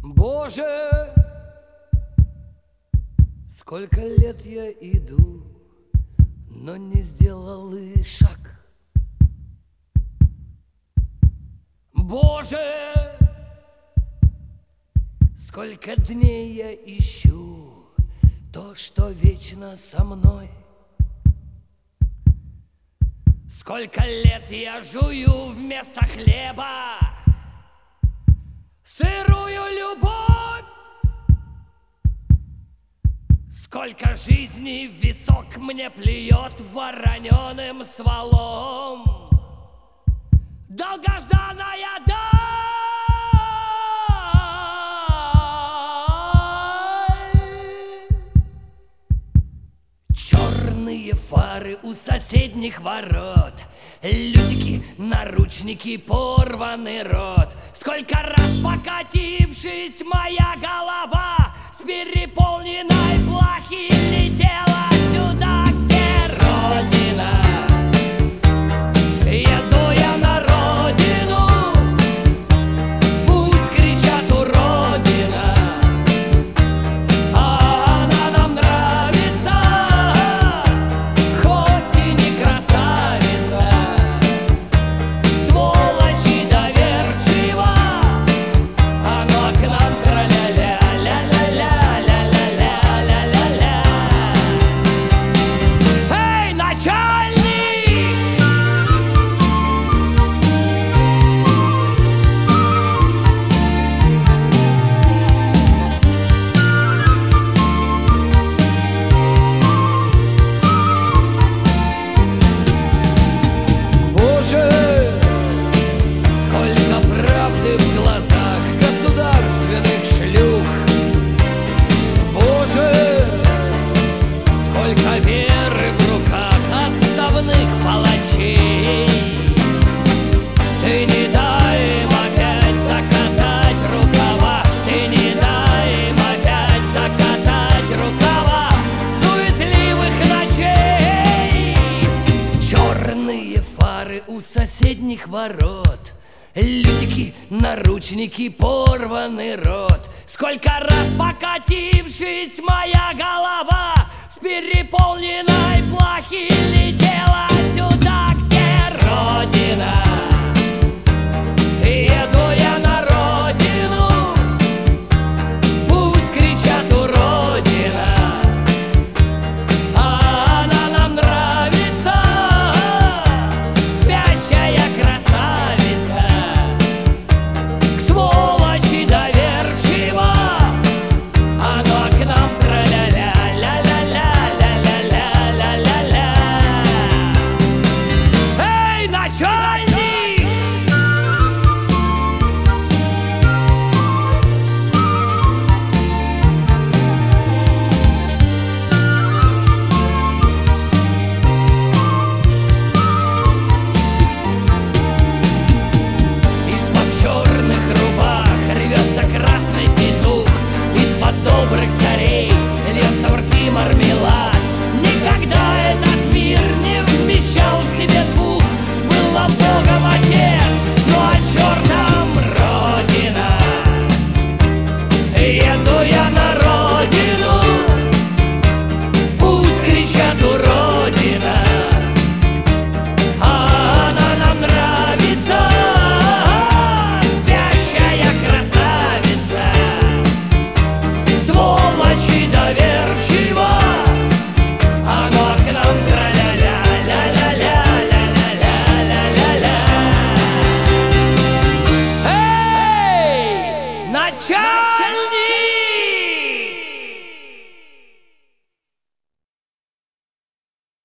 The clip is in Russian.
Боже, сколько лет я иду, но не сделал и шаг. Боже, сколько дней я ищу то, что вечно со мной. Сколько лет я жую вместо хлеба сырую любовь. Сколько жизней в висок мне плюет вороненым стволом долгожданная даль. Черные фары у соседних ворот, лютики, наручники, порванный рот. Сколько раз покатившись, моя голова с переполненной плахи летела сюда, где Родина. Еду я на родину, пусть кричат уродина, а она нам нравится, хоть и не красавица. Сволочь и доверчива, оно к нам тра-ля-ля, ля-ля-ля-ля-ля-ля-ля-ля-ля. Эй, начальник! Боже, сколько правды в глазах государственных шлюх. Боже, сколько веры в руках отставных палачей. Ты не дай им опять закатать рукава, ты не дай им опять закатать рукава суетливых ночей. Черные фары у соседних ворот, лютики, наручники, порванный рот. Сколько раз покатившись, моя голова с переполненной плахи летела сюда, где Родина. Еду я на родину, пусть кричат уродина, а она нам нравится, спящая красавица. К сволочи доверчива, оно к нам тра-ля-ля, ля-ля-ля-ля-ля-ля-ля-ля-ля. Эй, начальник! Из-под черных рубах рвется красный петух, из-под добрых царей льется в рты мармелад. Никогда этот мир не вмещал в себе двух. Была Богом отец, ну а чертом Родина. Еду я на родину, пусть кричат уродина, а она нам нравится, спящая красавица. Сволочь и доверчива, оно к нам тра-ля-ля, ля-ля-ля, ля-ля-ля, ля-ля-ля. Эй, начальник!